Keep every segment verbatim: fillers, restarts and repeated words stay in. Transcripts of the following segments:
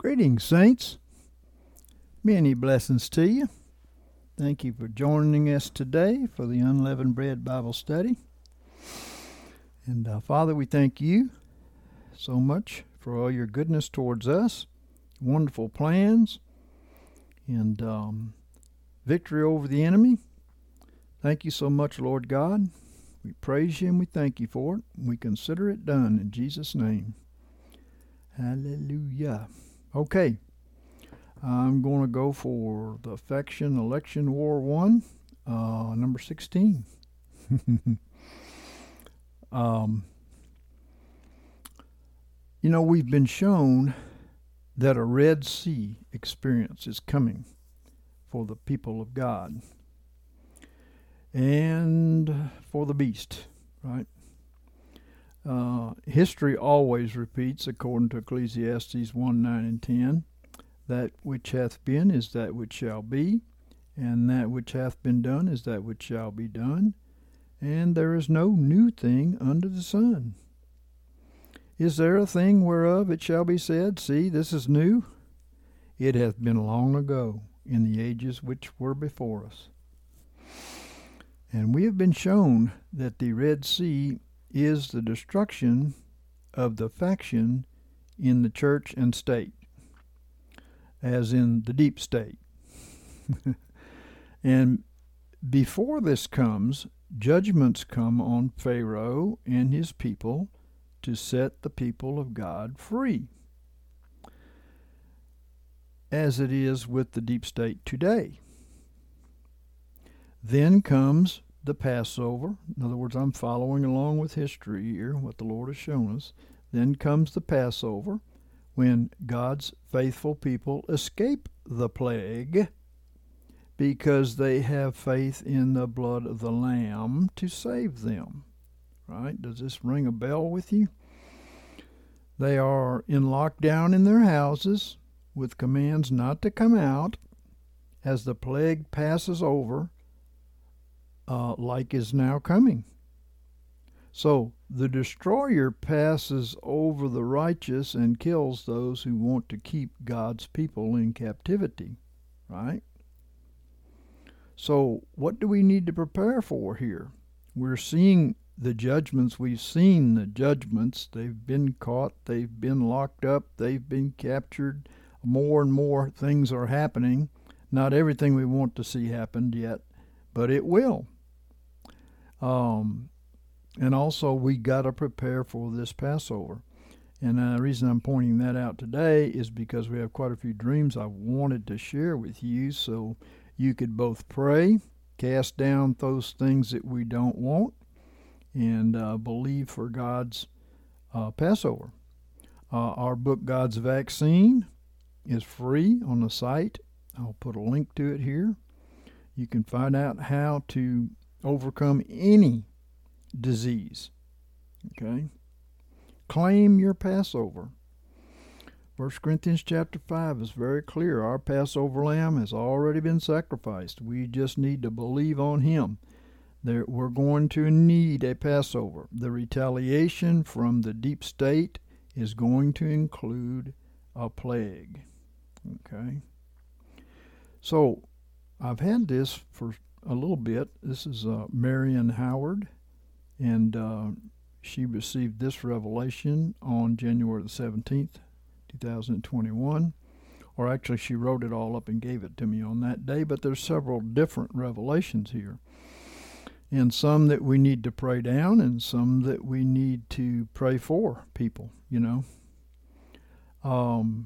Greetings, saints. Many blessings to you. Thank you for joining us today for the Unleavened Bread Bible Study. And uh, Father, we thank you so much for all your goodness towards us, wonderful plans, and um, victory over the enemy. Thank you so much, Lord God. We praise you and we thank you for it. We consider it done in Jesus' name. Hallelujah. Okay, I'm going to go for the Affection Election War one, uh, number sixteen. um, you know, we've been shown that a Red Sea experience is coming for the people of God and for the beast, right? Uh, history always repeats, according to Ecclesiastes one, nine, and ten, that which hath been is that which shall be, and that which hath been done is that which shall be done, and there is no new thing under the sun. Is there a thing whereof it shall be said, See, this is new? It hath been long ago, in the ages which were before us. And we have been shown that the Red Sea is the destruction of the faction in the church and state, as in the deep state. And before this comes, judgments come on Pharaoh and his people to set the people of God free, as it is with the deep state today. Then comes the Passover. In other words, I'm following along with history here, what the Lord has shown us. Then comes the Passover, when God's faithful people escape the plague because they have faith in the blood of the Lamb to save them. Right? Does this ring a bell with you? They are in lockdown in their houses with commands not to come out as the plague passes over, Uh, like is now coming. So the destroyer passes over the righteous and kills those who want to keep God's people in captivity, right? So what do we need to prepare for here? We're seeing the judgments. We've seen the judgments. They've been caught. They've been locked up. They've been captured. More and more things are happening. Not everything we want to see happened yet, but it will. Um, and also we got to prepare for this Passover. And uh, the reason I'm pointing that out today is because we have quite a few dreams I wanted to share with you, so you could both pray, cast down those things that we don't want, and uh, believe for God's uh, Passover. Uh, our book, God's Vaccine, is free on the site. I'll put a link to it here. You can find out how to overcome any disease. Okay? Claim your Passover. First Corinthians chapter five is very clear. Our Passover lamb has already been sacrificed. We just need to believe on him. There, we're going to need a Passover. The retaliation from the deep state is going to include a plague. Okay? So, I've had this for a little bit. This is uh, Marion Howard, and uh, she received this revelation on January the seventeenth, two thousand twenty-one. Or actually, she wrote it all up and gave it to me on that day, but there's several different revelations here. And some that we need to pray down, and some that we need to pray for people, you know. Um...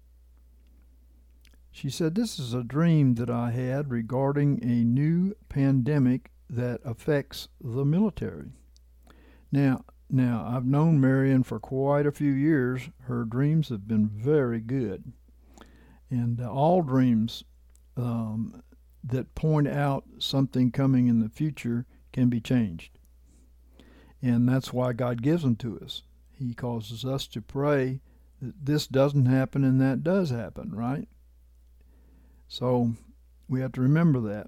She said, this is a dream that I had regarding a new pandemic that affects the military. Now, now I've known Marion for quite a few years. Her dreams have been very good. And uh, all dreams um, that point out something coming in the future can be changed. And that's why God gives them to us. He causes us to pray that this doesn't happen and that does happen, right? So we have to remember that.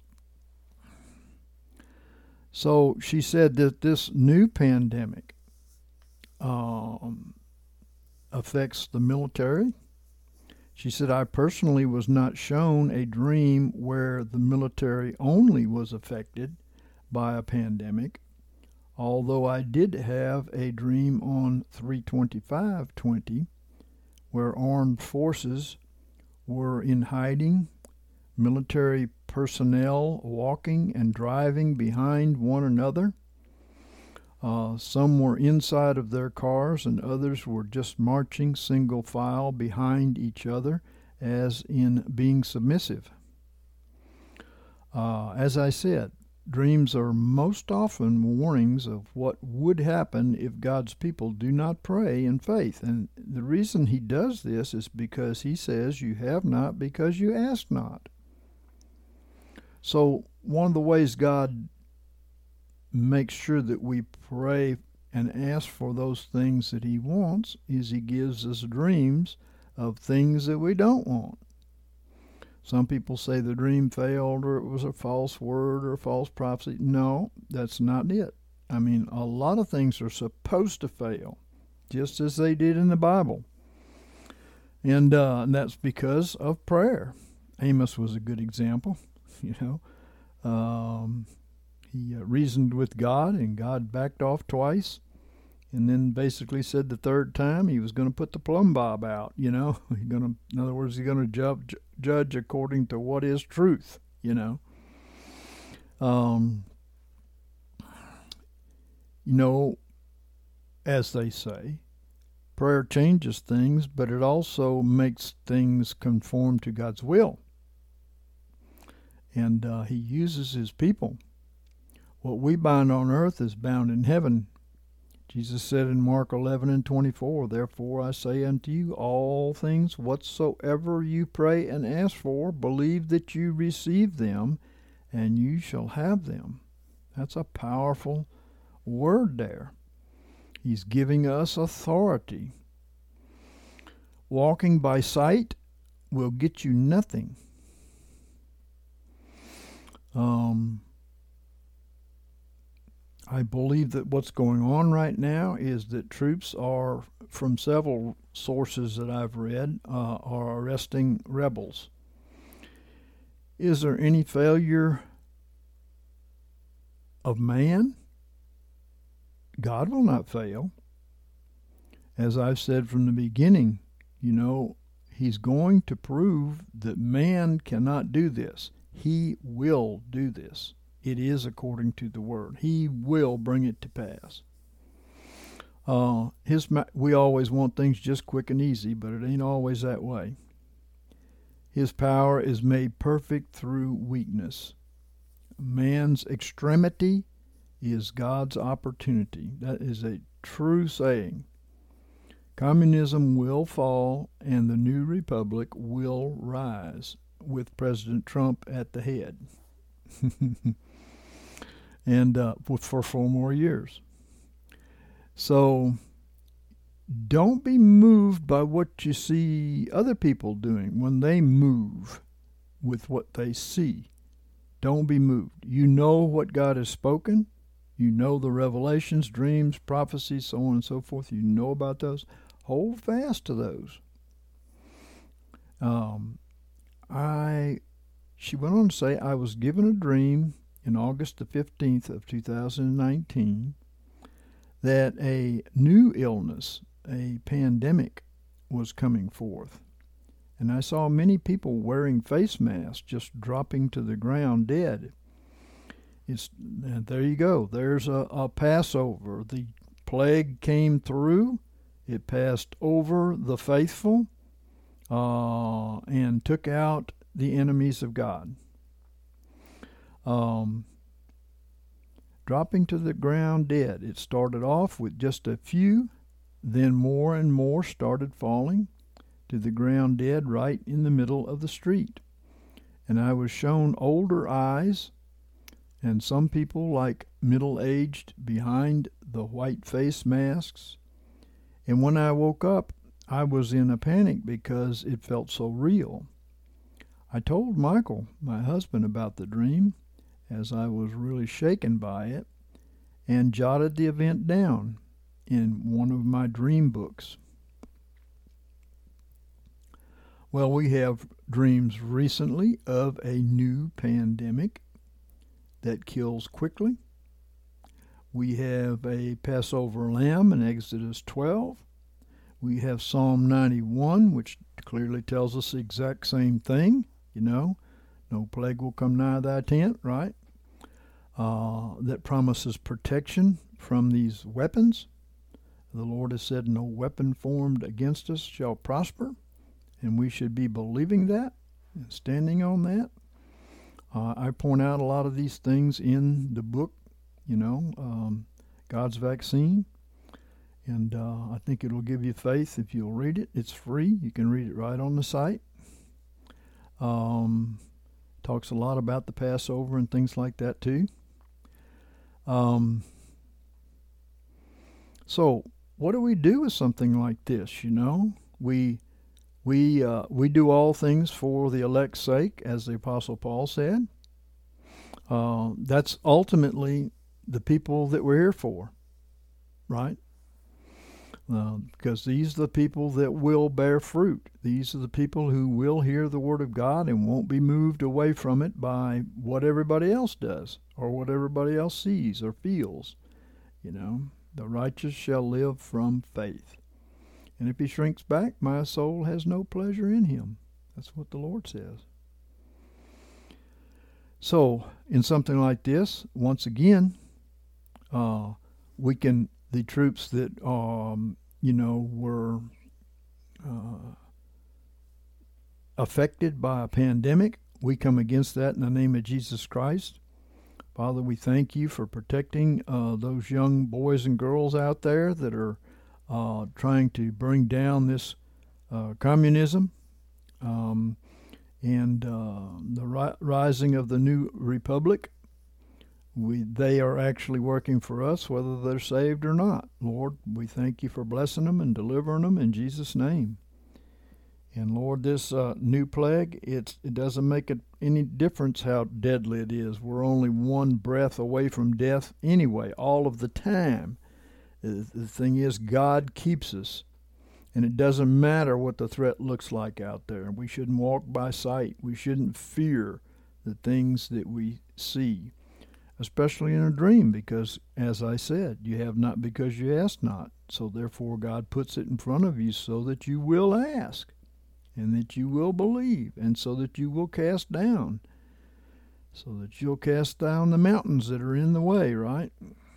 So she said that this new pandemic um, affects the military, She said, I personally was not shown a dream where the military only was affected by a pandemic, although I did have a dream on three twenty-five twenty where armed forces were in hiding, military personnel walking and driving behind one another. Uh, some were inside of their cars and others were just marching single file behind each other, as in being submissive. Uh, as I said, dreams are most often warnings of what would happen if God's people do not pray in faith. And the reason he does this is because he says you have not because you ask not. So one of the ways God makes sure that we pray and ask for those things that he wants is he gives us dreams of things that we don't want. Some people say the dream failed or it was a false word or a false prophecy. No, that's not it. I mean, a lot of things are supposed to fail, just as they did in the Bible. And, uh, and that's because of prayer. Amos was a good example, you know. Um, he uh, reasoned with God, and God backed off twice, and then basically said the third time he was going to put the plumb bob out, you know. He's gonna, in other words, he's going to ju- judge according to what is truth, you know. Um, you know, as they say, prayer changes things, but it also makes things conform to God's will. And uh, he uses his people. What we bind on earth is bound in heaven. Jesus said in Mark eleven and twenty-four, therefore I say unto you, all things whatsoever you pray and ask for, believe that you receive them, and you shall have them. That's a powerful word there. He's giving us authority. Walking by sight will get you nothing. Um... I believe that what's going on right now is that troops are, from several sources that I've read, uh, are arresting rebels. Is there any failure of man? God will not fail. As I've said from the beginning, you know, he's going to prove that man cannot do this. He will do this. It is according to the word. He will bring it to pass. Uh, his we always want things just quick and easy, but it ain't always that way. His power is made perfect through weakness. Man's extremity is God's opportunity. That is a true saying. Communism will fall and the new republic will rise with President Trump at the head. and uh, for four more years. So don't be moved by what you see other people doing when they move with what they see. Don't be moved. You know what God has spoken. You know the revelations, dreams, prophecies, so on and so forth. You know about those. Hold fast to those. Um, I, she went on to say, I was given a dream in August the fifteenth of two thousand nineteen that a new illness, a pandemic, was coming forth. And I saw many people wearing face masks just dropping to the ground dead. It's, and there you go. There's a, a Passover. The plague came through. It passed over the faithful uh, and took out the enemies of God. Um, dropping to the ground dead. It started off with just a few, then more and more started falling to the ground dead right in the middle of the street. And I was shown older eyes and some people like middle-aged behind the white face masks. And when I woke up, I was in a panic because it felt so real. I told Michael, my husband, about the dream, as I was really shaken by it, and jotted the event down in one of my dream books. Well, we have dreams recently of a new pandemic that kills quickly. We have a Passover lamb in Exodus twelve. We have Psalm ninety-one, which clearly tells us the exact same thing. You know, no plague will come nigh thy tent, right? Uh, that promises protection from these weapons. The Lord has said, no weapon formed against us shall prosper, and we should be believing that and standing on that. Uh, I point out a lot of these things in the book, you know, um, God's Vaccine, and uh, I think it'll give you faith if you'll read it. It's free. You can read it right on the site. Um, talks a lot about the Passover and things like that too. Um, so what do we do with something like this? You know, we we uh, we do all things for the elect's sake, as the Apostle Paul said. Uh, that's ultimately the people that we're here for, right? Uh, because these are the people that will bear fruit. These are the people who will hear the Word of God and won't be moved away from it by what everybody else does or what everybody else sees or feels. You know, the righteous shall live from faith. And if he shrinks back, my soul has no pleasure in him. That's what the Lord says. So, in something like this, once again, uh, we can, the troops that, um, you know, were uh, affected by a pandemic, we come against that in the name of Jesus Christ. Father, we thank you for protecting uh, those young boys and girls out there that are uh, trying to bring down this uh, communism um, and uh, the ri- rising of the new republic. We, they are actually working for us, whether they're saved or not. Lord, we thank you for blessing them and delivering them in Jesus' name. And Lord, this uh, new plague, it's, it doesn't make it any difference how deadly it is. We're only one breath away from death anyway, all of the time. The, the thing is, God keeps us. And it doesn't matter what the threat looks like out there. We shouldn't walk by sight. We shouldn't fear the things that we see, especially in a dream, because, as I said, you have not because you ask not. So therefore God puts it in front of you so that you will ask, and that you will believe, and so that you will cast down, so that you'll cast down the mountains that are in the way, right?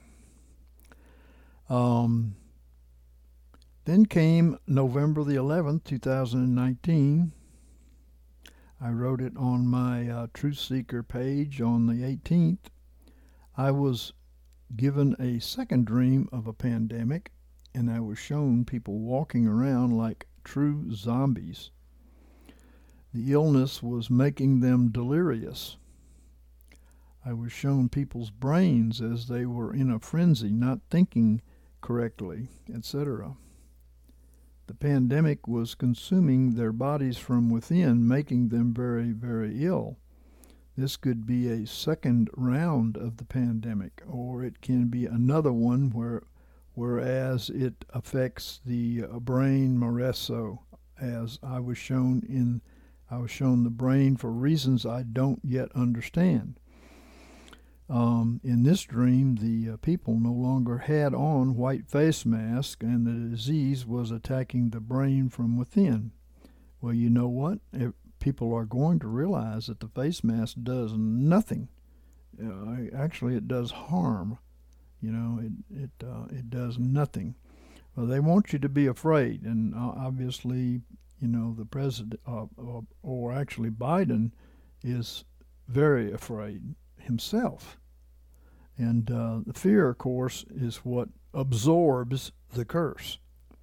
Um, then came November the eleventh, two thousand nineteen. I wrote it on my uh, Truth Seeker page on the eighteenth. I was given a second dream of a pandemic, and I was shown people walking around like true zombies. The illness was making them delirious. I was shown people's brains as they were in a frenzy, not thinking correctly, et cetera. The pandemic was consuming their bodies from within, making them very, very ill. This could be a second round of the pandemic, or it can be another one where, whereas it affects the uh, brain more so, as I was shown in, I was shown the brain for reasons I don't yet understand. Um, in this dream, the uh, people no longer had on white face masks, and the disease was attacking the brain from within. Well, you know what? If people are going to realize that the face mask does nothing. Uh, actually, it does harm. You know, it it uh, it does nothing. Well, they want you to be afraid, and uh, obviously, you know, the president, uh, or, or actually Biden, is very afraid himself. And uh, the fear, of course, is what absorbs the curse.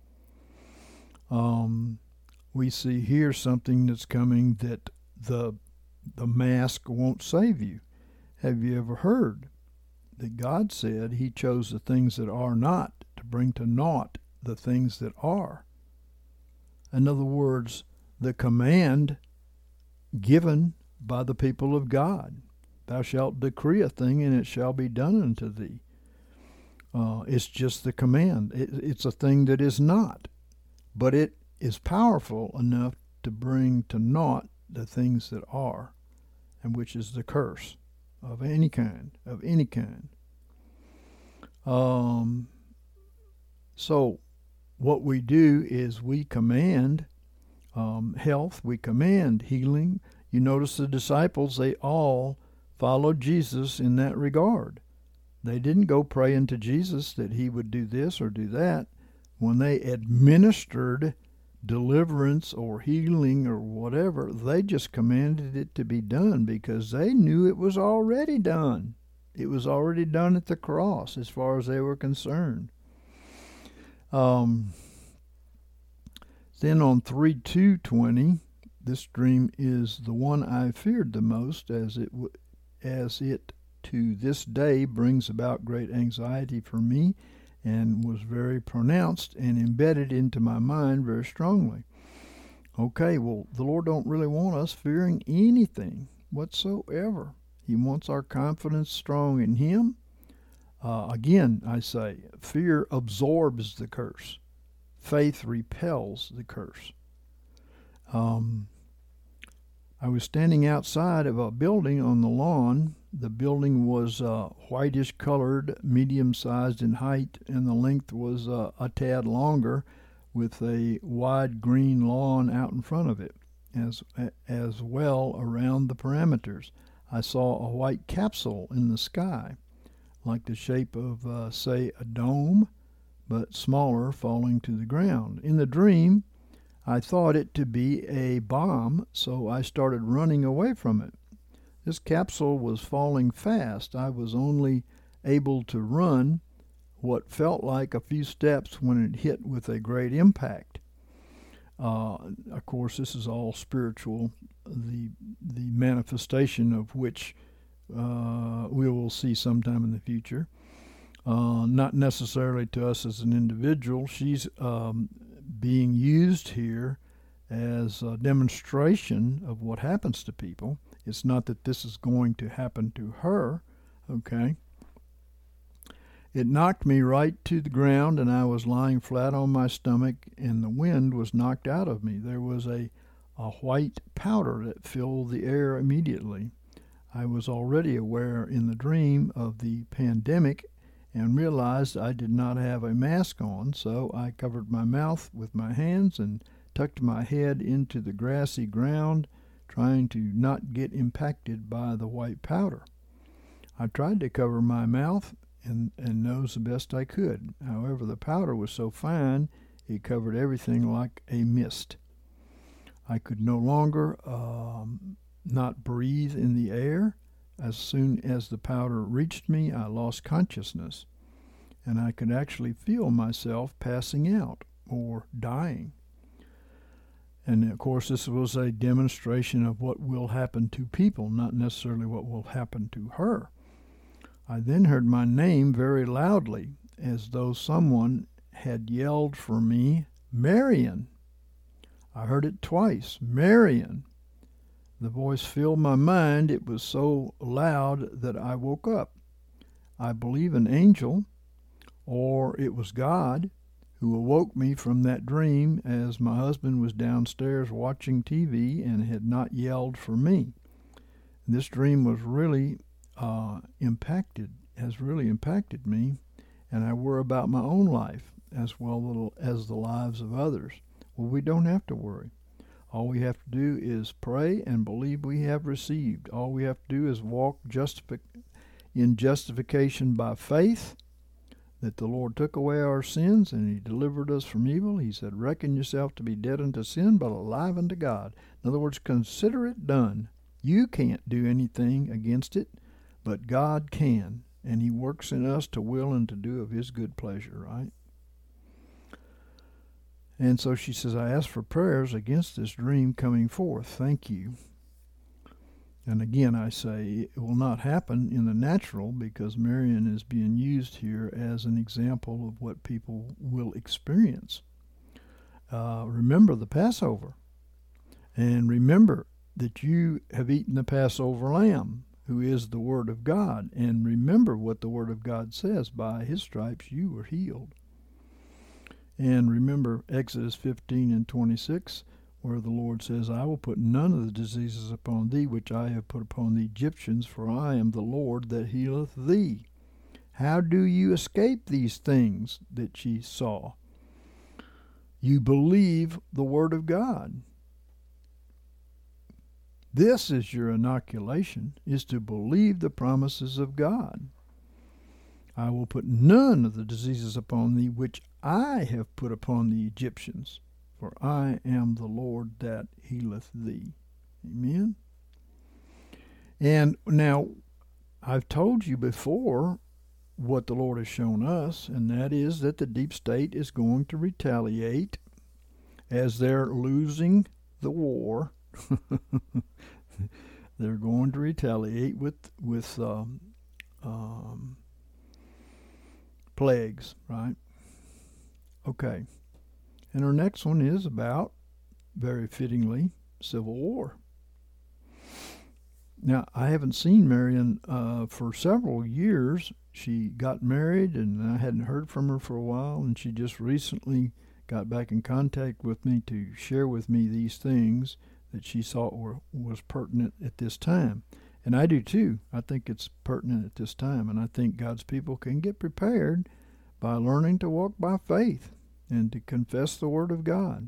Um, we see here something that's coming that the the mask won't save you. Have you ever heard that God said he chose the things that are not to bring to naught the things that are? In other words, the command given by the people of God. Thou shalt decree a thing, and it shall be done unto thee. Uh, it's just the command. It, it's a thing that is not, but it is powerful enough to bring to naught the things that are, and which is the curse of any kind, of any kind. Um, so what we do is we command um, health, we command healing. You notice the disciples, they all followed Jesus in that regard. They didn't go praying to Jesus that he would do this or do that. When they administered deliverance or healing or whatever, they just commanded it to be done because they knew it was already done. It was already done at the cross as far as they were concerned. Um, then on three two twenty, this dream is the one I feared the most, as it w- as it to this day brings about great anxiety for me, and was very pronounced and embedded into my mind very strongly. Okay, well, the Lord don't really want us fearing anything whatsoever. He wants our confidence strong in Him. Uh, again, I say, fear absorbs the curse. Faith repels the curse. Um, I was standing outside of a building on the lawn. The building was uh, whitish colored, medium-sized in height, and the length was uh, a tad longer, with a wide green lawn out in front of it, as as well around the perimeters. I saw a white capsule in the sky, like the shape of, uh, say, a dome, but smaller, falling to the ground. In the dream, I thought it to be a bomb, so I started running away from it. This capsule was falling fast. I was only able to run what felt like a few steps when it hit with a great impact. Uh, of course, this is all spiritual, the the manifestation of which uh, we will see sometime in the future. Uh, not necessarily to us as an individual. She's um, being used here as a demonstration of what happens to people. It's not that this is going to happen to her, okay? It knocked me right to the ground, and I was lying flat on my stomach, and the wind was knocked out of me. There was a, a white powder that filled the air immediately. I was already aware in the dream of the pandemic and realized I did not have a mask on, so I covered my mouth with my hands and tucked my head into the grassy ground, trying to not get impacted by the white powder. I tried to cover my mouth and, and nose the best I could. However, the powder was so fine it covered everything like a mist. I could no longer um, not breathe in the air. As soon as the powder reached me, I lost consciousness, and I could actually feel myself passing out or dying. And of course, this was a demonstration of what will happen to people, not necessarily what will happen to her. I then heard my name very loudly, as though someone had yelled for me, "Marion!" I heard it twice, "Marion!" The voice filled my mind. It was so loud that I woke up. I believe an angel, or it was God, who awoke me from that dream, as my husband was downstairs watching T V and had not yelled for me. This dream was really uh, impacted, has really impacted me, and I worry about my own life as well as the lives of others. Well, we don't have to worry. All we have to do is pray and believe we have received. All we have to do is walk justifi- in justification by faith, that the Lord took away our sins and He delivered us from evil. He said, reckon yourself to be dead unto sin, but alive unto God. In other words, consider it done. You can't do anything against it, but God can, and He works in us to will and to do of His good pleasure, right? And so she says, I ask for prayers against this dream coming forth. Thank you. And again, I say it will not happen in the natural, because Marion is being used here as an example of what people will experience. Uh, remember the Passover. And remember that you have eaten the Passover lamb, who is the Word of God. And remember what the Word of God says, by His stripes you were healed. And remember Exodus fifteen and twenty-six, where the Lord says, I will put none of the diseases upon thee which I have put upon the Egyptians, for I am the Lord that healeth thee. How do you escape these things that she saw? You believe the word of God. This is your inoculation, is to believe the promises of God. I will put none of the diseases upon thee which I have put upon the Egyptians, for I am the Lord that healeth thee. Amen? And now, I've told you before what the Lord has shown us, and that is that the deep state is going to retaliate as they're losing the war. They're going to retaliate with with um, um, plagues, right? Okay. And our next one is about, very fittingly, civil war. Now, I haven't seen Marion uh, for several years. She got married, and I hadn't heard from her for a while, and she just recently got back in contact with me to share with me these things that she saw were, was pertinent at this time. And I do too. I think it's pertinent at this time, and I think God's people can get prepared by learning to walk by faith and to confess the Word of God.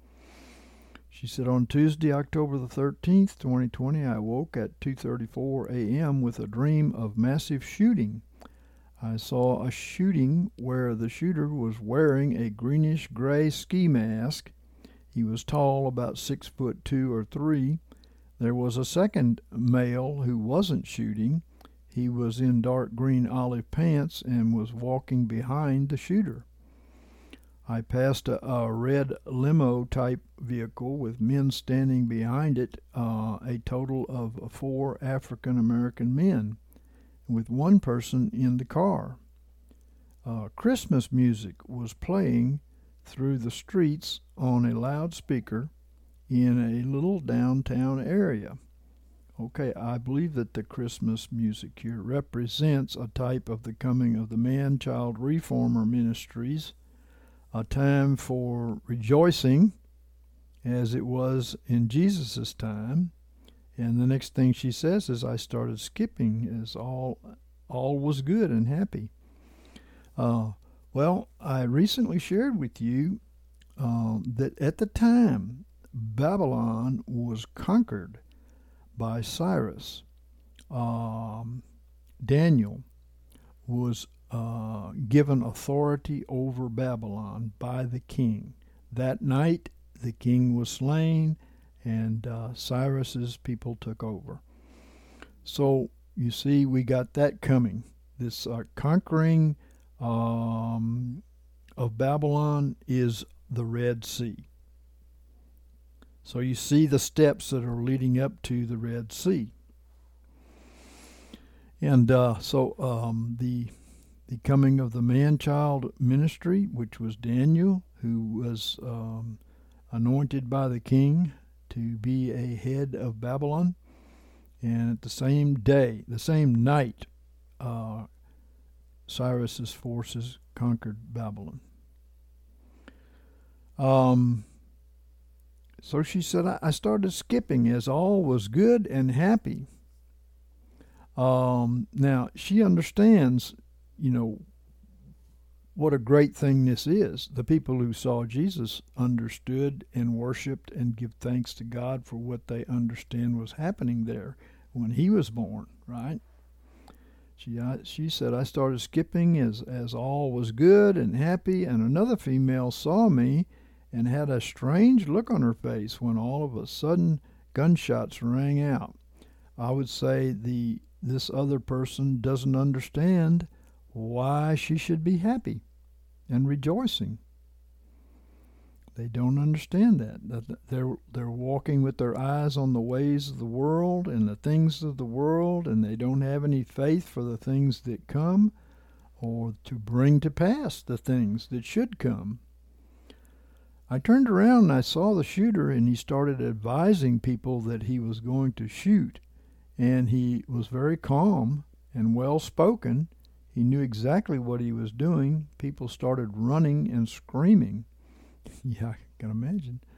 She said, on Tuesday, October the thirteenth, twenty twenty, I woke at two thirty-four a.m. with a dream of massive shooting. I saw a shooting where the shooter was wearing a greenish-gray ski mask. He was tall, about six foot two or three. There was a second male who wasn't shooting. He was in dark green olive pants and was walking behind the shooter. I passed a, a red limo-type vehicle with men standing behind it, uh, a total of four African-American men, with one person in the car. Uh, Christmas music was playing through the streets on a loudspeaker in a little downtown area. Okay, I believe that the Christmas music here represents a type of the coming of the Man-Child Reformer Ministries, a time for rejoicing as it was in Jesus' time. And the next thing she says is, I started skipping as all all was good and happy. Uh, well, I recently shared with you uh, that at the time, Babylon was conquered by Cyrus. Um, Daniel was uh, given authority over Babylon by the king. That night, the king was slain, and uh, Cyrus's people took over. So, you see, we got that coming. This uh, conquering um, of Babylon is the Red Sea. So you see the steps that are leading up to the Red Sea. And uh, so um, the the coming of the man-child ministry, which was Daniel, who was um, anointed by the king to be a head of Babylon. And at the same day, the same night, uh, Cyrus's forces conquered Babylon. Um, so she said, I started skipping as all was good and happy. Um, now, she understands, you know, what a great thing this is. The people who saw Jesus understood and worshiped and give thanks to God for what they understand was happening there when he was born, right? She I, she said, I started skipping as, as all was good and happy, and another female saw me and had a strange look on her face when all of a sudden gunshots rang out. I would say the this other person doesn't understand why she should be happy and rejoicing. They don't understand that. That they're they're walking with their eyes on the ways of the world and the things of the world, and they don't have any faith for the things that come or to bring to pass the things that should come. I turned around and I saw the shooter, and he started advising people that he was going to shoot. And he was very calm and well-spoken. He knew exactly what he was doing. People started running and screaming. Yeah, I can imagine.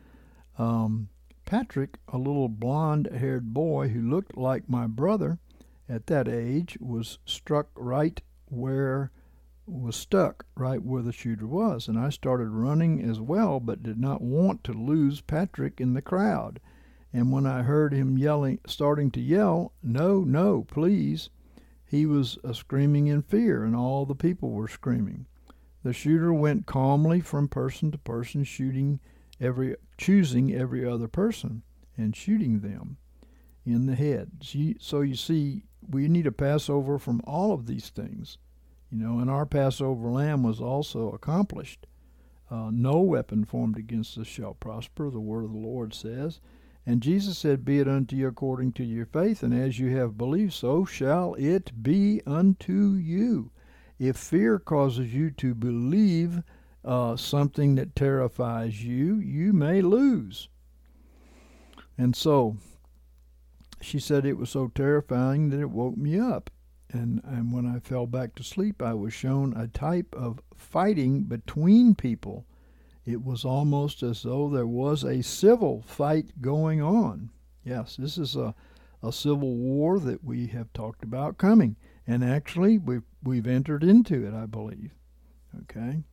Um, Patrick, a little blonde-haired boy who looked like my brother at that age, was struck right where was stuck right where the shooter was, and I started running as well, but did not want to lose Patrick in the crowd. And when I heard him yelling, starting to yell, "No, no, please," he was uh, screaming in fear, and all the people were screaming. The shooter went calmly from person to person, shooting every, choosing every other person and shooting them in the head. So you see, we need a Passover from all of these things. You know, and our Passover lamb was also accomplished. Uh, no weapon formed against us shall prosper, the word of the Lord says. And Jesus said, "Be it unto you according to your faith, and as you have believed, so shall it be unto you." If fear causes you to believe uh, something that terrifies you, you may lose. And so, she said it was so terrifying that it woke me up. And, and when I fell back to sleep, I was shown a type of fighting between people. It was almost as though there was a civil fight going on. Yes, this is a, a civil war that we have talked about coming. And actually, we've, we've entered into it, I believe. Okay?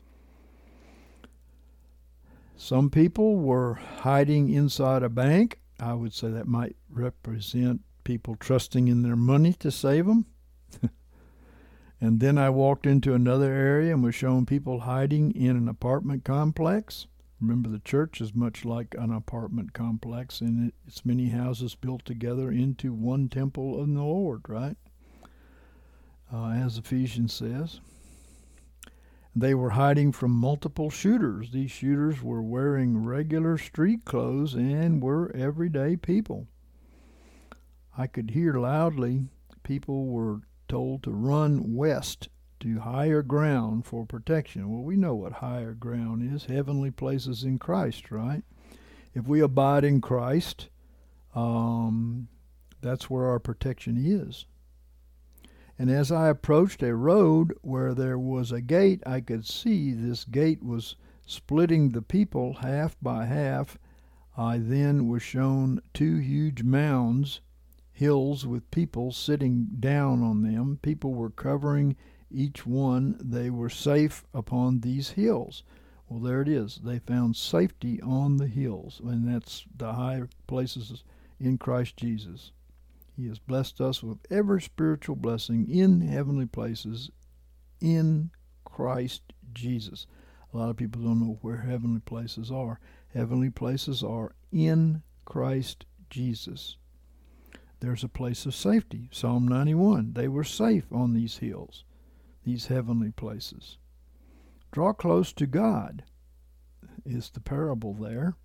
Some people were hiding inside a bank. I would say that might represent people trusting in their money to save them. And then I walked into another area and was shown people hiding in an apartment complex. Remember, the church is much like an apartment complex, and it's many houses built together into one temple of the Lord, right? Uh, as Ephesians says. They were hiding from multiple shooters. These shooters were wearing regular street clothes and were everyday people. I could hear loudly people were told to run west to higher ground for protection. Well, we know what higher ground is, heavenly places in Christ, right? If we abide in Christ, um, that's where our protection is. And as I approached a road where there was a gate, I could see this gate was splitting the people half by half. I then was shown two huge mounds, hills with people sitting down on them. People were covering each one. They were safe upon these hills. Well, there it is. They found safety on the hills, and that's the high places in Christ Jesus. He has blessed us with every spiritual blessing in heavenly places in Christ Jesus. A lot of people don't know where heavenly places are. Heavenly places are in Christ Jesus. There's a place of safety. Psalm ninety-one. They were safe on these hills, these heavenly places. Draw close to God is the parable there.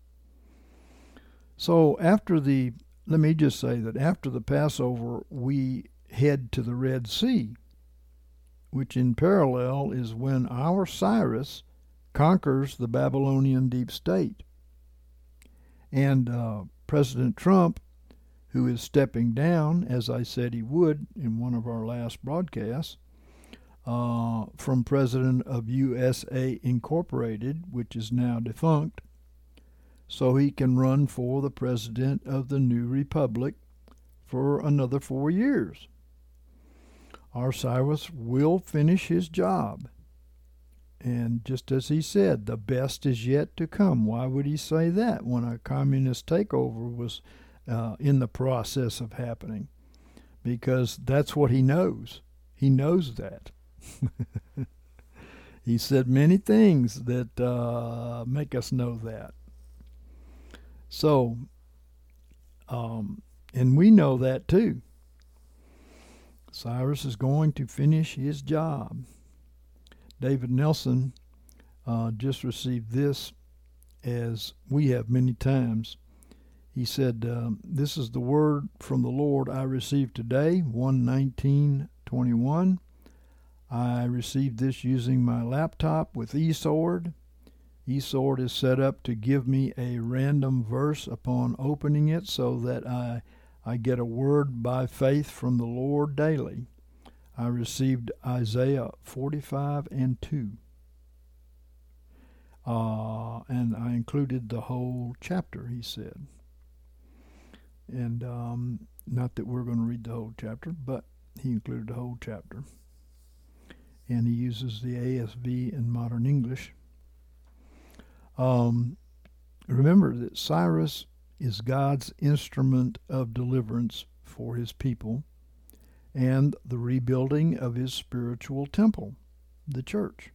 So after the, let me just say that after the Passover, we head to the Red Sea, which in parallel is when our Cyrus conquers the Babylonian deep state. And uh, President Trump, who is stepping down, as I said he would in one of our last broadcasts, uh, from president of U S A Incorporated, which is now defunct, so he can run for the president of the new republic for another four years. Our Cyrus will finish his job. And just as he said, the best is yet to come. Why would he say that when a communist takeover was uh, in the process of happening? Because that's what he knows. He knows that. He said many things that uh, make us know that. So, um, and we know that too. Cyrus is going to finish his job. David Nelson uh, just received this, as we have many times. He said, um, this is the word from the Lord I received today, one nineteen twenty-one. I received this using my laptop with eSword. eSword is set up to give me a random verse upon opening it so that I, I get a word by faith from the Lord daily. I received Isaiah forty-five and two. Uh, and I included the whole chapter, he said. And um, not that we're going to read the whole chapter, but he included the whole chapter. And he uses the A S V in modern English. Um, remember that Cyrus is God's instrument of deliverance for his people and the rebuilding of his spiritual temple, the church.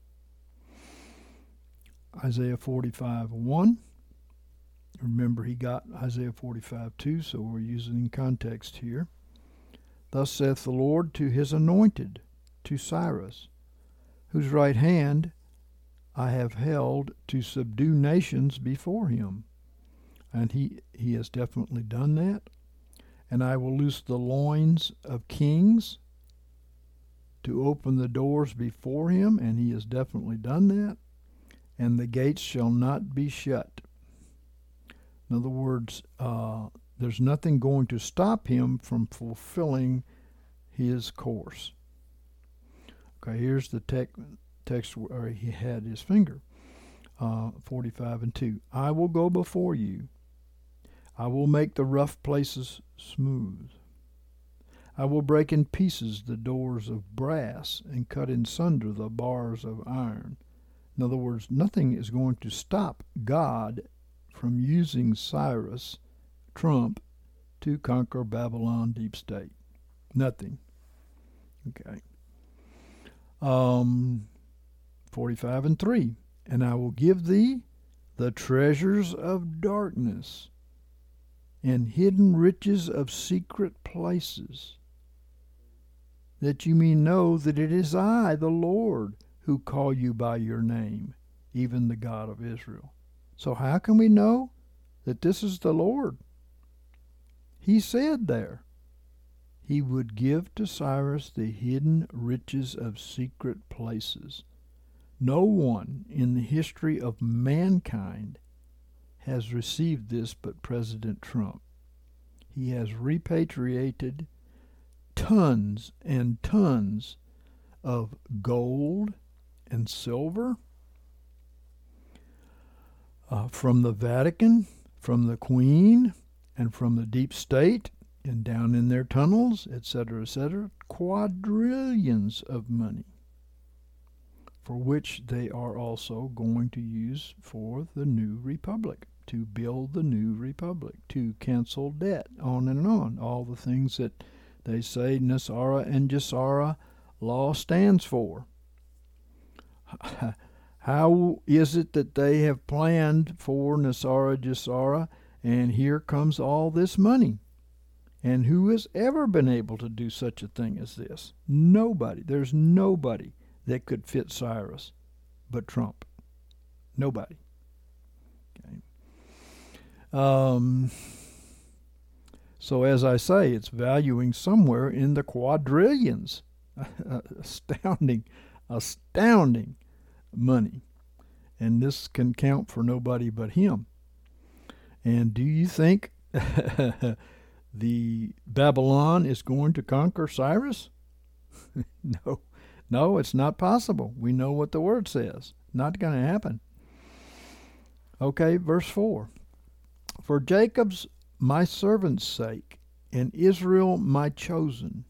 Isaiah forty-five one. Remember, he got Isaiah forty-five two, so we're using in context here. Thus saith the Lord to his anointed, to Cyrus, whose right hand I have held to subdue nations before him. And he, he has definitely done that. And I will loose the loins of kings to open the doors before him, and he has definitely done that. And the gates shall not be shut. In other words, uh, there's nothing going to stop him from fulfilling his course. Okay, here's the text, text where he had his finger, uh, forty-five and two. I will go before you. I will make the rough places smooth. I will break in pieces the doors of brass and cut in sunder the bars of iron. In other words, nothing is going to stop God from using Cyrus, Trump, to conquer Babylon deep state. Nothing. Okay. Um, forty-five and three. And I will give thee the treasures of darkness and hidden riches of secret places, that you may know that it is I, the Lord, who call you by your name, even the God of Israel. So how can we know that this is the Lord? He said there he would give to Cyrus the hidden riches of secret places. No one in the history of mankind has received this but President Trump. He has repatriated tons and tons of gold and silver uh, from the Vatican, from the Queen, and from the deep state, and down in their tunnels, et cetera, et cetera, quadrillions of money, for which they are also going to use for the new republic, to build the new republic, to cancel debt, on and on. All the things that they say NESARA and GESARA law stands for. How is it that they have planned for NESARA, GESARA, and here comes all this money? And who has ever been able to do such a thing as this? Nobody. There's nobody that could fit Cyrus but Trump. Nobody. Okay. Um, so as I say, it's valuing somewhere in the quadrillions. astounding, astounding money. And this can count for nobody but him. And do you think the Babylon is going to conquer Cyrus? No. No, it's not possible. We know what the word says. Not going to happen. Okay, verse four. For Jacob's my servant's sake, and Israel my chosen.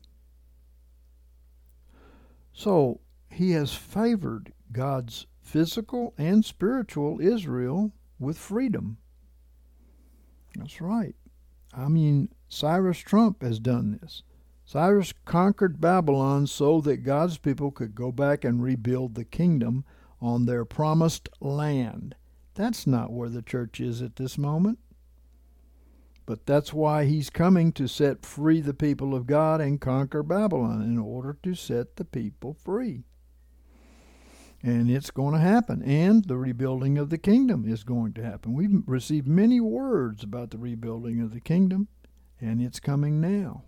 So he has favored God's physical and spiritual Israel with freedom. That's right. I mean, Cyrus Trump has done this. Cyrus conquered Babylon so that God's people could go back and rebuild the kingdom on their promised land. That's not where the church is at this moment. But that's why he's coming, to set free the people of God and conquer Babylon, in order to set the people free. And it's going to happen. And the rebuilding of the kingdom is going to happen. We've received many words about the rebuilding of the kingdom, and it's coming now.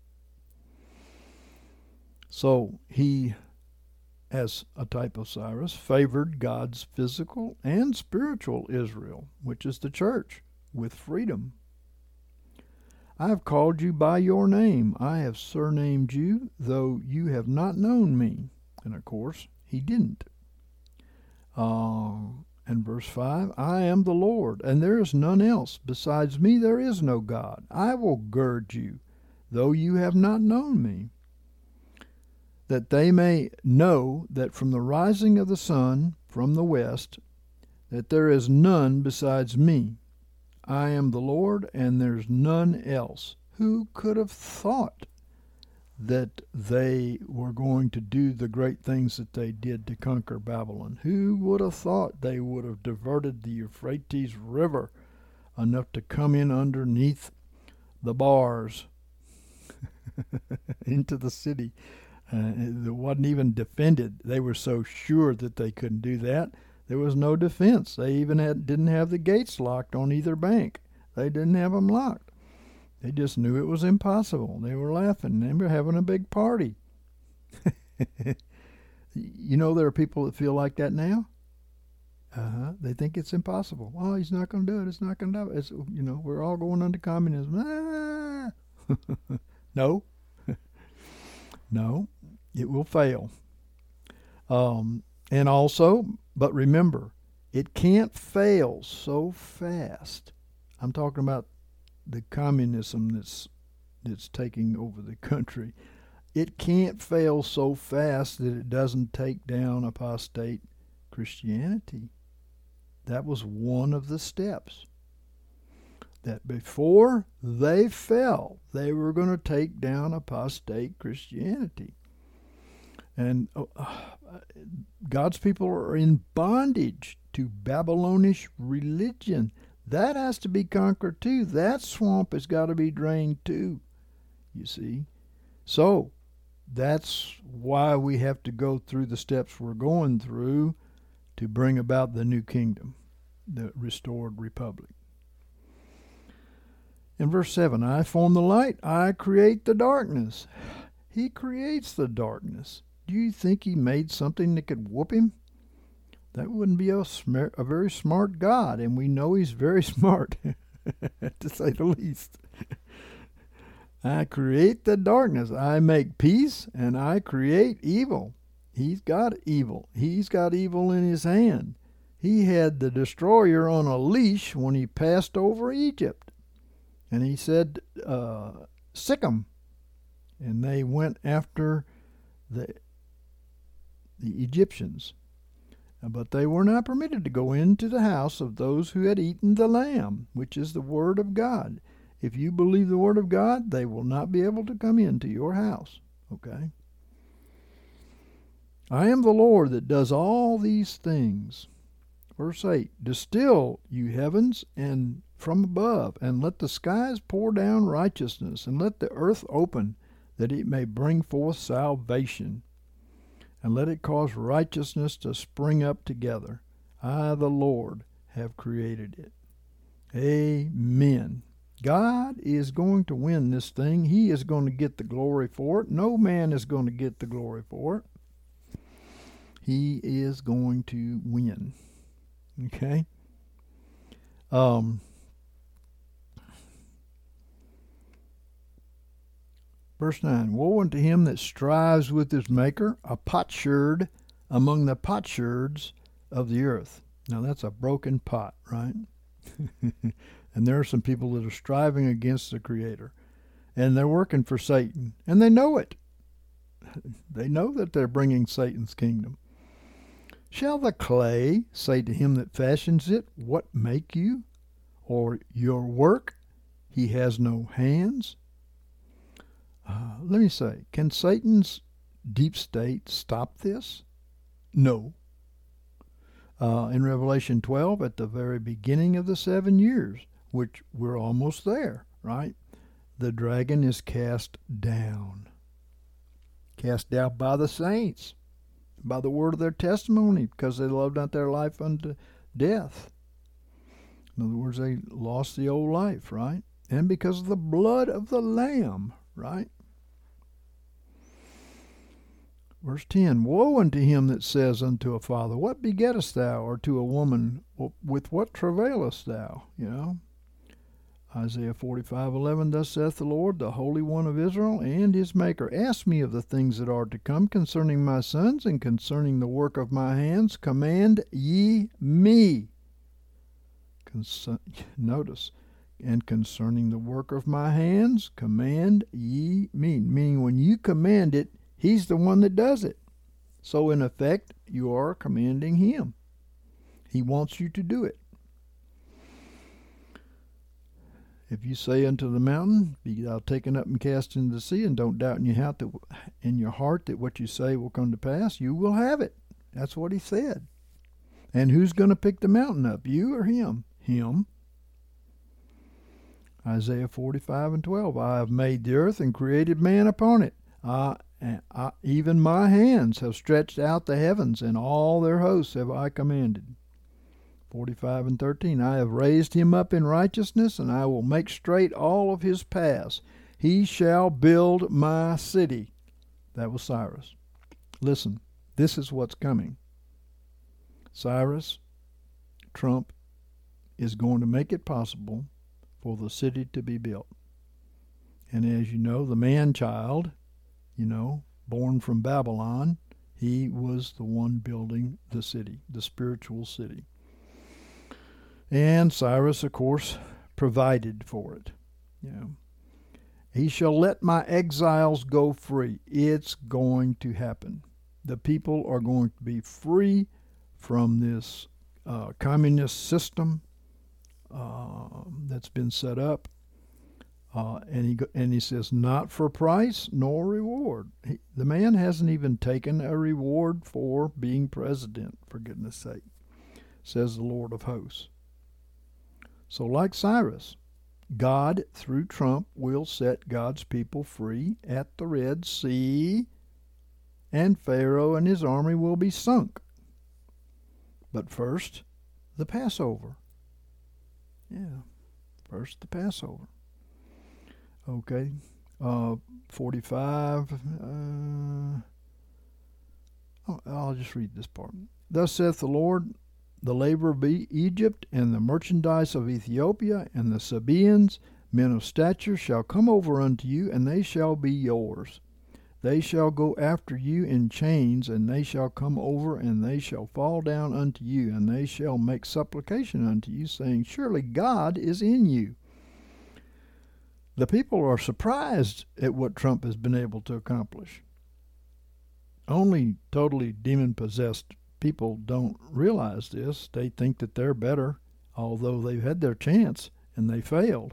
So he, as a type of Cyrus, favored God's physical and spiritual Israel, which is the church, with freedom. I have called you by your name. I have surnamed you, though you have not known me. And of course, he didn't. Uh, And verse five, I am the Lord, and there is none else. Besides me there is no God. I will gird you, though you have not known me, that they may know that from the rising of the sun from the west, that there is none besides me. I am the Lord, and there's none else. Who could have thought that they were going to do the great things that they did to conquer Babylon? Who would have thought they would have diverted the Euphrates River enough to come in underneath the bars into the city? Uh, it wasn't even defended. They were so sure that they couldn't do that. There was no defense. They even had, didn't have the gates locked on either bank. They didn't have them locked. They just knew it was impossible. They were laughing. They were having a big party. You know, there are people that feel like that now. Uh-huh. They think it's impossible. Oh, he's not going to do it. It's not going to do it. It's, you know, we're all going under communism. Ah! No. No. It will fail. Um, and also, but remember, it can't fail so fast. I'm talking about the communism that's that's taking over the country. It can't fail so fast that it doesn't take down apostate Christianity. That was one of the steps. That before they fell, they were going to take down apostate Christianity. And uh, God's people are in bondage to Babylonish religion. That has to be conquered too. That swamp has got to be drained too, you see. So that's why we have to go through the steps we're going through to bring about the new kingdom, the restored republic. In verse seven, I form the light, I create the darkness. He creates the darkness. Do you think he made something that could whoop him? That wouldn't be a, smart, a very smart God, and we know he's very smart, to say the least. I create the darkness. I make peace, and I create evil. He's got evil. He's got evil in his hand. He had the destroyer on a leash when he passed over Egypt. And he said, uh, sick 'em. And they went after the, the Egyptians. But they were not permitted to go into the house of those who had eaten the lamb, which is the word of God. If you believe the word of God, they will not be able to come into your house. Okay? I am the Lord that does all these things. Verse eight, distill, you heavens, and from above, and let the skies pour down righteousness, and let the earth open, that it may bring forth salvation, and let it cause righteousness to spring up together. I, the Lord, have created it. Amen. God is going to win this thing. He is going to get the glory for it. No man is going to get the glory for it. He is going to win. Okay? Um, verse nine, woe unto him that strives with his maker, a potsherd among the potsherds of the earth. Now that's a broken pot, right? And there are some people that are striving against the Creator. And they're working for Satan. And they know it. They know that they're bringing Satan's kingdom. Shall the clay say to him that fashions it, what make you? Or your work? He has no hands. Uh, let me say, can Satan's deep state stop this? No. Uh, in Revelation twelve, at the very beginning of the seven years, which we're almost there, right? The dragon is cast down. Cast down by the saints, by the word of their testimony, because they loved not their life unto death. In other words, they lost the old life, right? And because of the blood of the Lamb, right? Verse ten, woe unto him that says unto a father, what begettest thou? Or to a woman, with what travailest thou? You know, uh, Isaiah forty-five eleven, thus saith the Lord, the Holy One of Israel and his Maker, ask me of the things that are to come concerning my sons and concerning the work of my hands. Command ye me. Concer- Notice, and concerning the work of my hands, command ye me. Meaning when you command it, he's the one that does it. So in effect, you are commanding him. He wants you to do it. If you say unto the mountain, be thou taken up and cast into the sea, and don't doubt in your heart that, in your heart that what you say will come to pass, you will have it. That's what he said. And who's going to pick the mountain up, you or him? Him. Isaiah forty-five and twelve, I have made the earth and created man upon it. I, I, even my hands have stretched out the heavens, and all their hosts have I commanded. forty-five and thirteen, I have raised him up in righteousness, and I will make straight all of his paths. He shall build my city. That was Cyrus. Listen, this is what's coming. Cyrus, Trump, is going to make it possible for the city to be built. And as you know, the man-child, you know, born from Babylon, he was the one building the city, the spiritual city. And Cyrus, of course, provided for it. You know, he shall let my exiles go free. It's going to happen. The people are going to be free from this uh, communist system uh, that's been set up. Uh, and he and he says, not for price nor reward. He, the man hasn't even taken a reward for being president, for goodness sake, says the Lord of hosts. So like Cyrus, God, through Trump, will set God's people free at the Red Sea, and Pharaoh and his army will be sunk. But first, the Passover. Yeah, first the Passover. Okay, uh, forty-five. Uh, oh, I'll just read this part. Thus saith the Lord, the labor of Egypt and the merchandise of Ethiopia and the Sabaeans, men of stature, shall come over unto you, and they shall be yours. They shall go after you in chains, and they shall come over, and they shall fall down unto you, and they shall make supplication unto you, saying, surely God is in you. The people are surprised at what Trump has been able to accomplish. Only totally demon-possessed people don't realize this. They think that they're better, although they've had their chance and they failed.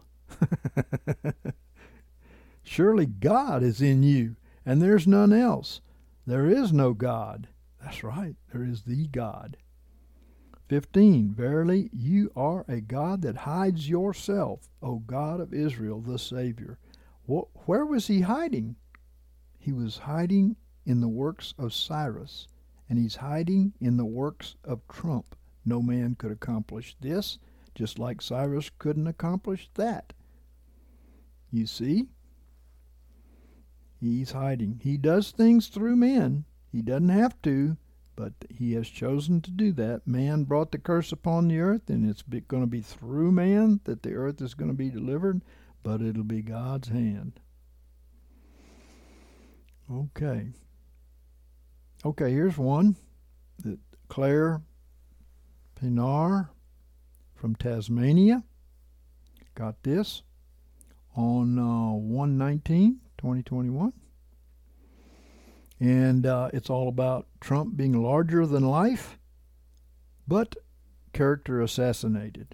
Surely God is in you, and there's none else. There is no God. That's right, there is the God. fifteen, verily you are a God that hides yourself, O God of Israel, the Savior. Where was he hiding? He was hiding in the works of Cyrus, and he's hiding in the works of Trump. No man could accomplish this, just like Cyrus couldn't accomplish that. You see? He's hiding. He does things through men. He doesn't have to, but he has chosen to do that. Man brought the curse upon the earth, and it's going to be through man that the earth is going to be delivered, but it'll be God's hand. Okay. Okay, here's one that Claire Pinar from Tasmania got this on uh, one nineteen twenty twenty-one. And uh, it's all about Trump being larger than life, but character assassinated.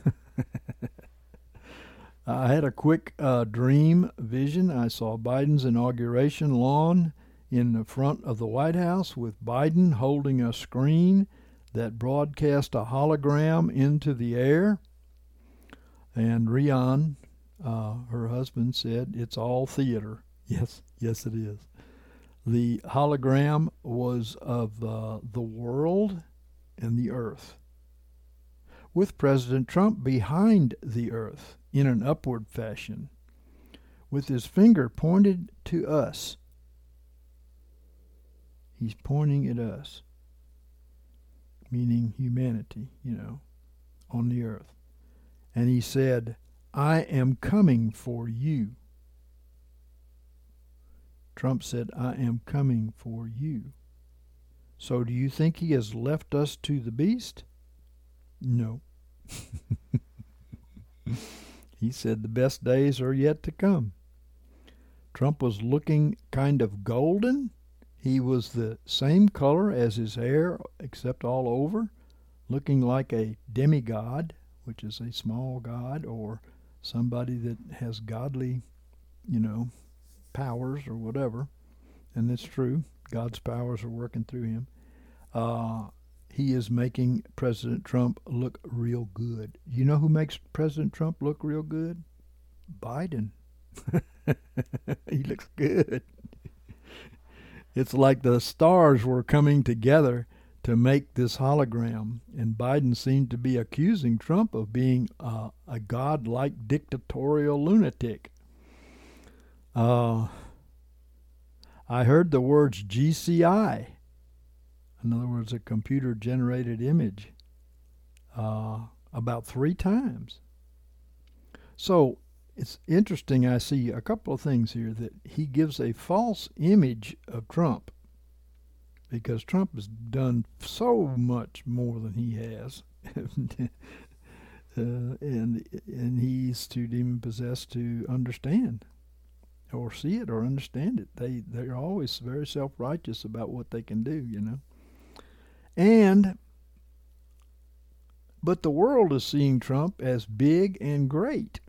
I had a quick uh, dream vision. I saw Biden's inauguration lawn in the front of the White House with Biden holding a screen that broadcast a hologram into the air. And Rihanna, uh, her husband, said, it's all theater. Yes, yes it is. The hologram was of uh, the world and the earth, with President Trump behind the earth in an upward fashion, with his finger pointed to us. He's pointing at us, meaning humanity, you know, on the earth. And he said, I am coming for you. Trump said, I am coming for you. So do you think he has left us to the beast? No. He said the best days are yet to come. Trump was looking kind of golden. He was the same color as his hair, except all over, looking like a demigod, which is a small god, or somebody that has godly, you know, powers or whatever. And it's true. God's powers are working through him. Uh, he is making President Trump look real good. You know who makes President Trump look real good? Biden. He looks good. It's like the stars were coming together to make this hologram, and Biden seemed to be accusing Trump of being uh, a god-like dictatorial lunatic. Uh, I heard the words G C I, in other words, a computer-generated image, uh, about three times. So it's interesting. I see a couple of things here, that he gives a false image of Trump, because Trump has done so much more than he has. uh, and and he's too demon-possessed to understand or see it or understand it. They, they're always very self-righteous about what they can do, you know. And, but the world is seeing Trump as big and great.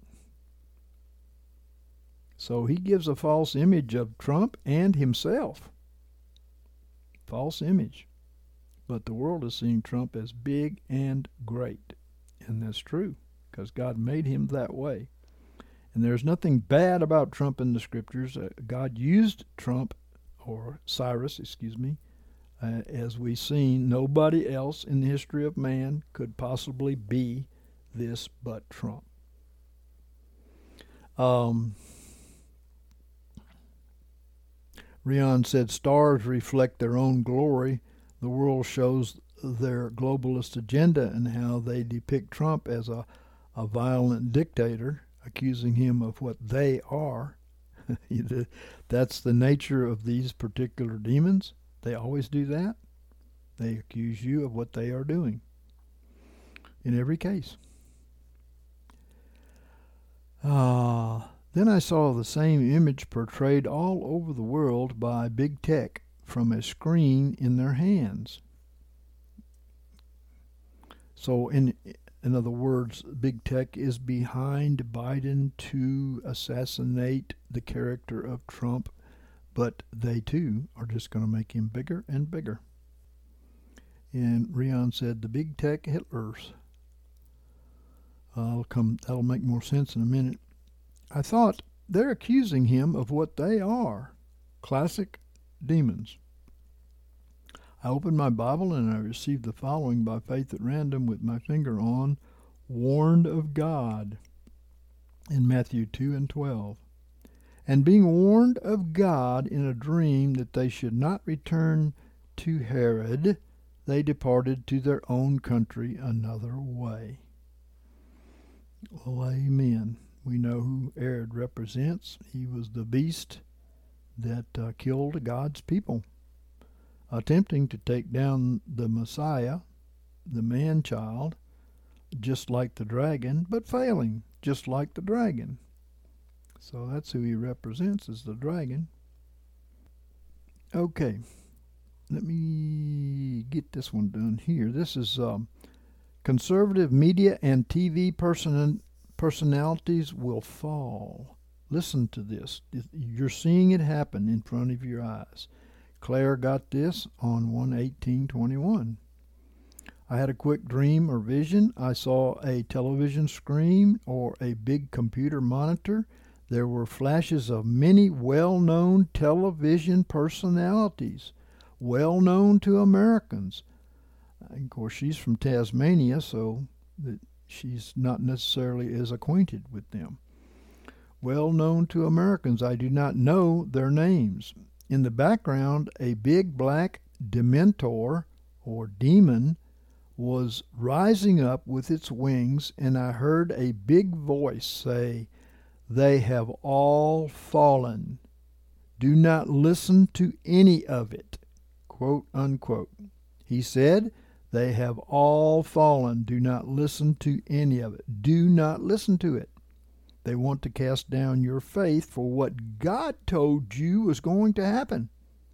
So he gives a false image of Trump and himself. False image. But the world is seeing Trump as big and great. And that's true, because God made him that way. And there's nothing bad about Trump in the scriptures. Uh, God used Trump, or Cyrus, excuse me, uh, as we've seen. Nobody else in the history of man could possibly be this but Trump. Um, Rion said, stars reflect their own glory. The world shows their globalist agenda and how they depict Trump as a, a violent dictator, accusing him of what they are. That's the nature of these particular demons. They always do that. They accuse you of what they are doing in every case. Ah. Uh, Then I saw the same image portrayed all over the world by big tech from a screen in their hands. So in in other words, big tech is behind Biden to assassinate the character of Trump, but they too are just going to make him bigger and bigger. And Rion said the big tech Hitlers. Uh, I'll come, that'll make more sense in a minute. I thought, they're accusing him of what they are, classic demons. I opened my Bible and I received the following by faith at random with my finger on, warned of God, in Matthew two and twelve. And being warned of God in a dream that they should not return to Herod, they departed to their own country another way. Well, amen. We know who Herod represents. He was the beast that uh, killed God's people, attempting to take down the Messiah, the man-child, just like the dragon, but failing, just like the dragon. So that's who he represents, as the dragon. Okay, let me get this one done here. This is um, conservative media and T V person personalities will fall. Listen to this. You're seeing it happen in front of your eyes. Claire got this on one eighteen twenty-one. I had a quick dream or vision. I saw a television screen or a big computer monitor. There were flashes of many well-known television personalities, well-known to Americans. And of course, she's from Tasmania, so that she's not necessarily as acquainted with them. Well known to Americans. I do not know their names. In the background, a big black dementor or demon was rising up with its wings, and I heard a big voice say, "They have all fallen. Do not listen to any of it." Quote unquote. He said, "They have all fallen. Do not listen to any of it. Do not listen to it." They want to cast down your faith for what God told you was going to happen.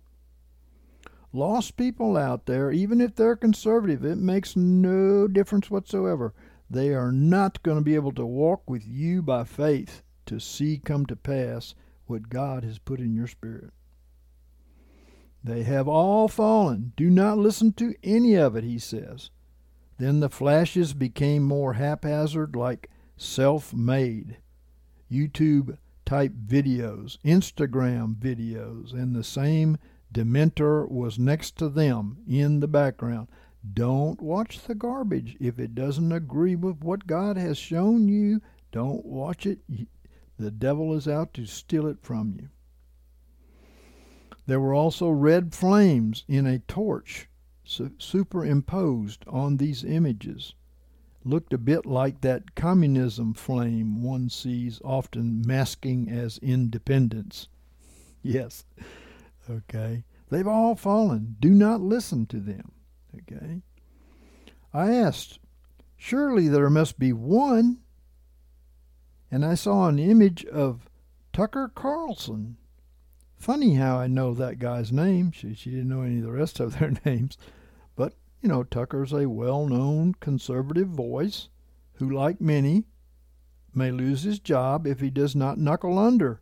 Lost people out there, even if they're conservative, it makes no difference whatsoever. They are not going to be able to walk with you by faith to see come to pass what God has put in your spirit. They have all fallen. Do not listen to any of it, he says. Then the flashes became more haphazard, like self-made YouTube-type videos, Instagram videos, and the same Dementor was next to them in the background. Don't watch the garbage. If it doesn't agree with what God has shown you, don't watch it. The devil is out to steal it from you. There were also red flames in a torch superimposed on these images. Looked a bit like that communism flame one sees often masking as independence. Yes. Okay. They've all fallen. Do not listen to them. Okay. I asked, surely there must be one. And I saw an image of Tucker Carlson. Funny how I know that guy's name. She, she didn't know any of the rest of their names. But, you know, Tucker's a well-known conservative voice who, like many, may lose his job if he does not knuckle under.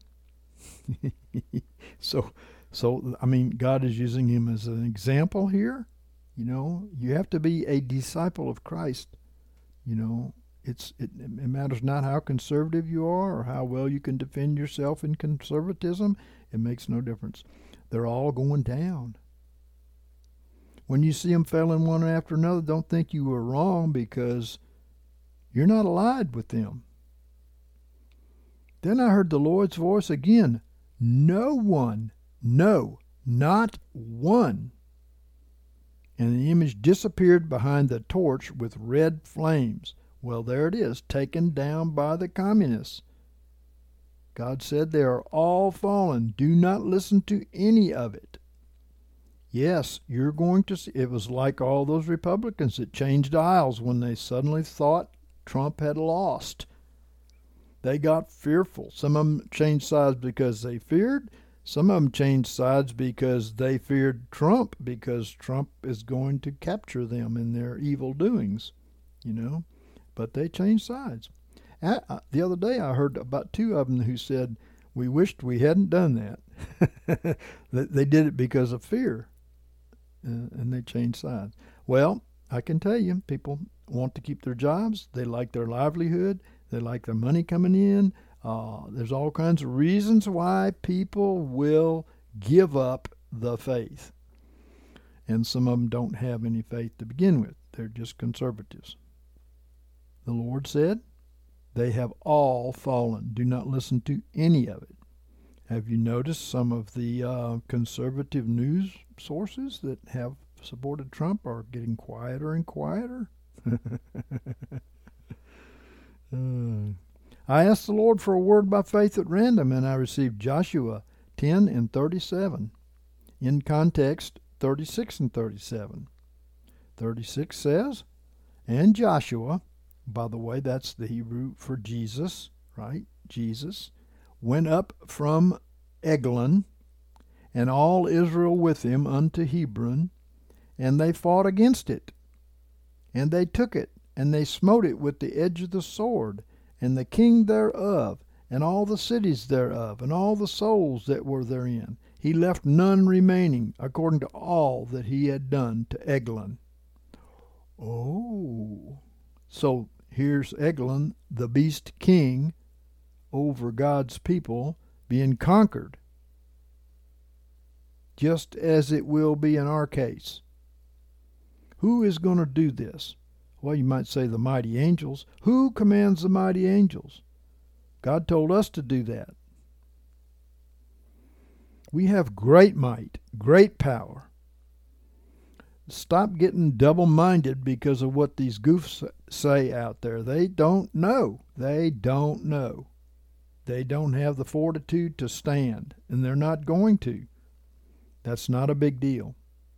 so, so I mean, God is using him as an example here. You know, you have to be a disciple of Christ. You know, it's it, it matters not how conservative you are or how well you can defend yourself in conservatism. It makes no difference. They're all going down. When you see them failing one after another, don't think you were wrong because you're not allied with them. Then I heard the Lord's voice again. No one, no, not one. And the image disappeared behind the torch with red flames. Well, there it is, taken down by the communists. God said they are all fallen. Do not listen to any of it. Yes, you're going to see. It was like all those Republicans that changed aisles when they suddenly thought Trump had lost. They got fearful. Some of them changed sides because they feared. Some of them changed sides because they feared Trump, because Trump is going to capture them in their evil doings, you know. But they changed sides. The other day I heard about two of them who said, we wished we hadn't done that. They did it because of fear, uh, and they changed sides. Well, I can tell you, people want to keep their jobs. They like their livelihood. They like their money coming in. Uh, there's all kinds of reasons why people will give up the faith. And some of them don't have any faith to begin with. They're just conservatives. The Lord said, they have all fallen. Do not listen to any of it. Have you noticed some of the uh, conservative news sources that have supported Trump are getting quieter and quieter? uh, I asked the Lord for a word by faith at random, and I received Joshua ten and thirty-seven. In context, thirty-six and thirty-seven. thirty-six says, and Joshua, by the way, that's the Hebrew for Jesus, right? Jesus went up from Eglon, and all Israel with him unto Hebron, and they fought against it. And they took it, and they smote it with the edge of the sword, and the king thereof, and all the cities thereof, and all the souls that were therein. He left none remaining, according to all that he had done to Eglon. Oh, so here's Eglon, the beast king, over God's people, being conquered, just as it will be in our case. Who is going to do this? Well, you might say the mighty angels. Who commands the mighty angels? God told us to do that. We have great might, great power. stop getting double-minded because of what these goofs say out there. They don't know. They don't know. They don't have the fortitude to stand, and they're not going to. That's not a big deal.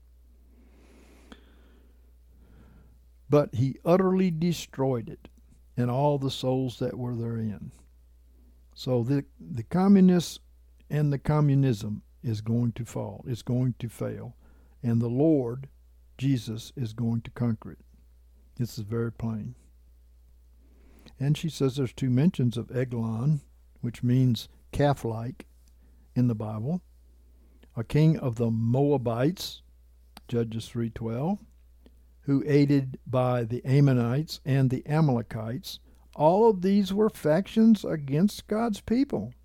But he utterly destroyed it and all the souls that were therein. So the, the communists and the communism is going to fall. It's going to fail. And the Lord, Jesus, is going to conquer it. This is very plain. And she says there's two mentions of Eglon, which means calf-like in the Bible. A king of the Moabites, Judges three twelve, who aided by the Ammonites and the Amalekites. All of these were factions against God's people.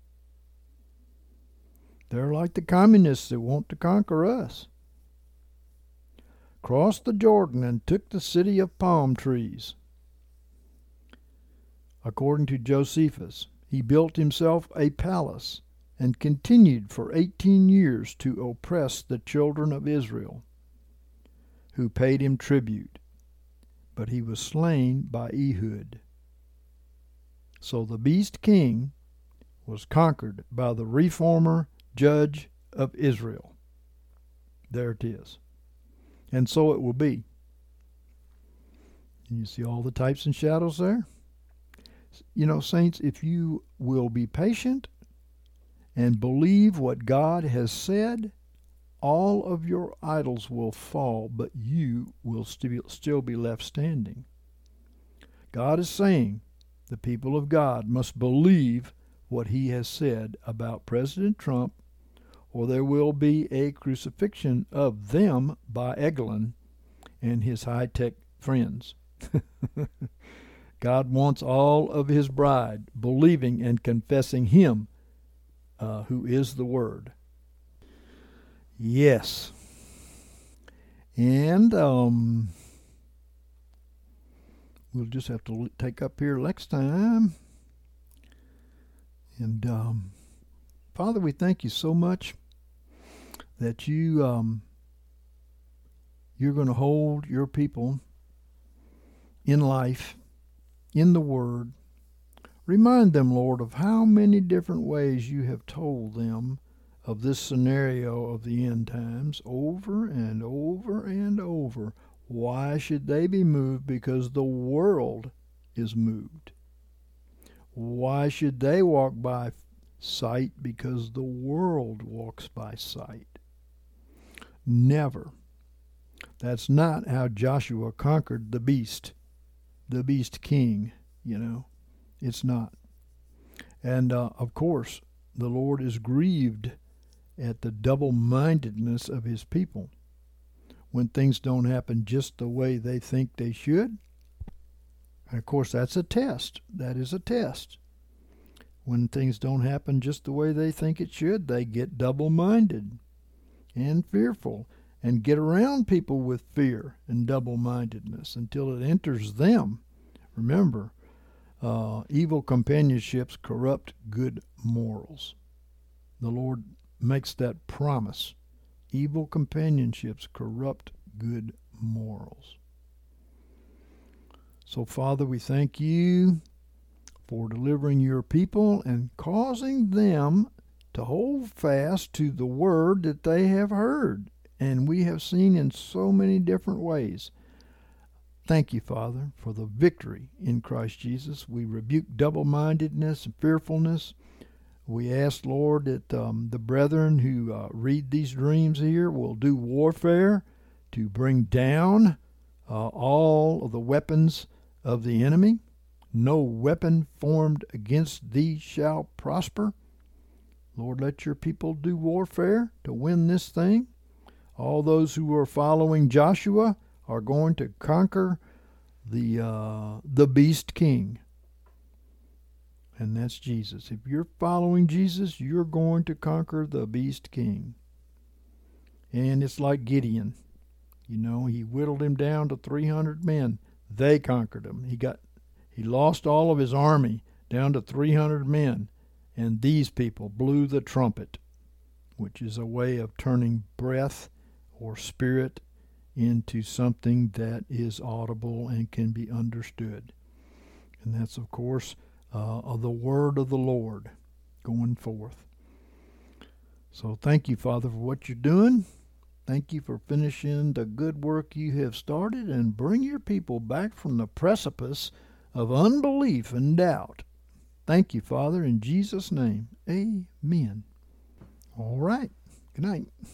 They're like the communists that want to conquer us. Crossed the Jordan and took the city of palm trees. According to Josephus, he built himself a palace and continued for eighteen years to oppress the children of Israel, who paid him tribute, but he was slain by Ehud. So the beast king was conquered by the reformer judge of Israel. There it is. And so it will be. And you see all the types and shadows there? You know, saints, if you will be patient and believe what God has said, all of your idols will fall, but you will st- still be left standing. God is saying the people of God must believe what he has said about President Trump, or there will be a crucifixion of them by Eglon and his high-tech friends. God wants all of his bride believing and confessing him, uh, who is the Word. Yes. And um, we'll just have to take up here next time. And um, Father, we thank you so much that you, um, you're going to hold your people in life, in the Word. Remind them, Lord, of how many different ways you have told them of this scenario of the end times over and over and over. Why should they be moved? Because the world is moved. Why should they walk by sight? Because the world walks by sight. Never. That's not how Joshua conquered the beast, the beast king, you know. It's not. And, uh, of course, the Lord is grieved at the double-mindedness of his people. When things don't happen just the way they think they should. And of course, that's a test. That is a test. When things don't happen just the way they think it should, they get double-minded and fearful and get around people with fear and double-mindedness until it enters them. Remember, uh, evil companionships corrupt good morals. The Lord makes that promise. Evil companionships corrupt good morals. So, Father, we thank you for delivering your people and causing them to hold fast to the word that they have heard, and we have seen in so many different ways. Thank you, Father, for the victory in Christ Jesus. We rebuke double-mindedness and fearfulness. We ask, Lord, that um, the brethren who uh, read these dreams here will do warfare to bring down uh, all of the weapons of the enemy. No weapon formed against thee shall prosper. Lord, let your people do warfare to win this thing. All those who are following Joshua are going to conquer the uh, the beast king. And that's Jesus. If you're following Jesus, you're going to conquer the beast king. And it's like Gideon. You know, he whittled him down to three hundred men. They conquered him. He got, he lost all of his army down to three hundred men. And these people blew the trumpet, which is a way of turning breath or spirit into something that is audible and can be understood. And that's, of course, uh, the word of the Lord going forth. So thank you, Father, for what you're doing. Thank you for finishing the good work you have started, and bring your people back from the precipice of unbelief and doubt. Thank you, Father, in Jesus' name. Amen. All right. Good night.